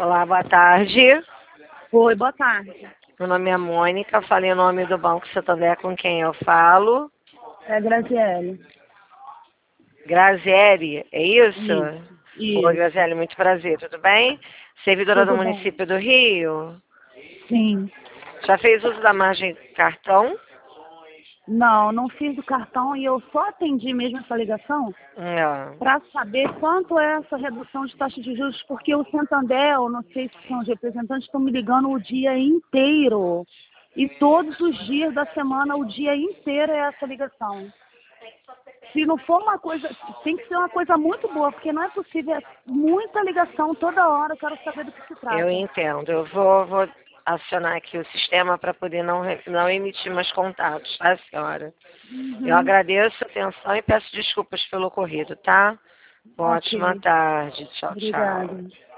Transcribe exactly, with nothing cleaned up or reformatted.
Olá, boa tarde. Oi, boa tarde. Meu nome é Mônica, falei o nome do Banco Santander com quem eu falo. É Graziele. Graziele, é isso? Isso, Oi, isso. Graziele, muito prazer, tudo bem? Servidora do Tudo bem? município do Rio. Sim. Já fez uso da margem cartão? Não, não fiz o cartão e eu só atendi mesmo essa ligação Não. para saber quanto é essa redução de taxa de juros, porque o Santander, eu não sei se são os representantes, estão me ligando o dia inteiro. E todos os dias da semana, o dia inteiro é essa ligação. Se não for uma coisa, tem que ser uma coisa muito boa, porque não é possível, é muita ligação toda hora, eu quero saber do que se Eu trata. entendo. Eu vou, vou acionar aqui o sistema para poder não, re- não emitir mais contatos, tá, senhora? Eu Uhum. agradeço a atenção e peço desculpas pelo ocorrido, tá? Uma ótima Ok, tarde. Tchau, tchau. obrigada.